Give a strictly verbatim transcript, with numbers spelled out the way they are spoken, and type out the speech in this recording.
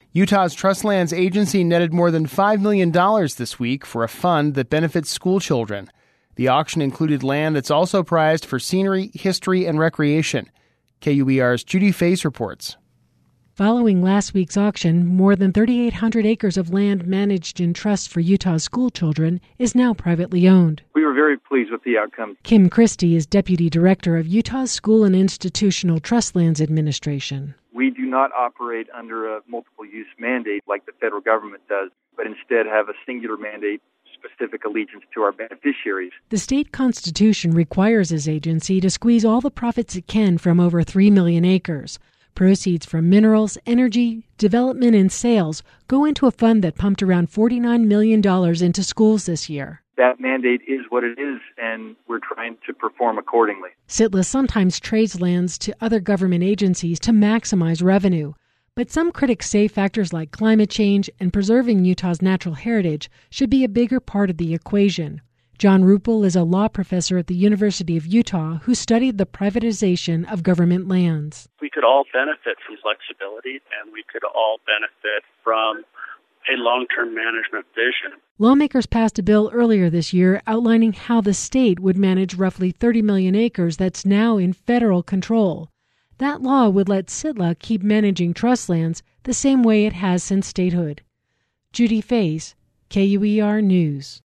Utah's Trust Lands Agency netted more than five million dollars this week for a fund that benefits school children. The auction included land that's also prized for scenery, history, and recreation. K U E R's Judy Face reports. Following last week's auction, more than three thousand eight hundred acres of land managed in trust for Utah's school children is now privately owned. We were very pleased with the outcome. Kim Christie is Deputy Director of Utah's School and Institutional Trust Lands Administration. We do not operate under a multiple-use mandate like the federal government does, but instead have a singular mandate, specific allegiance to our beneficiaries. The state constitution requires this agency to squeeze all the profits it can from over three million acres. Proceeds from minerals, energy, development, and sales go into a fund that pumped around forty-nine million dollars into schools this year. That mandate is what it is, and we're trying to perform accordingly. S I T L A sometimes trades lands to other government agencies to maximize revenue. But some critics say factors like climate change and preserving Utah's natural heritage should be a bigger part of the equation. John Ruppel is a law professor at the University of Utah who studied the privatization of government lands. We could all benefit from flexibility, and we could all benefit from a long-term management vision. Lawmakers passed a bill earlier this year outlining how the state would manage roughly thirty million acres that's now in federal control. That law would let S I T L A keep managing trust lands the same way it has since statehood. Judy Face, K U E R News.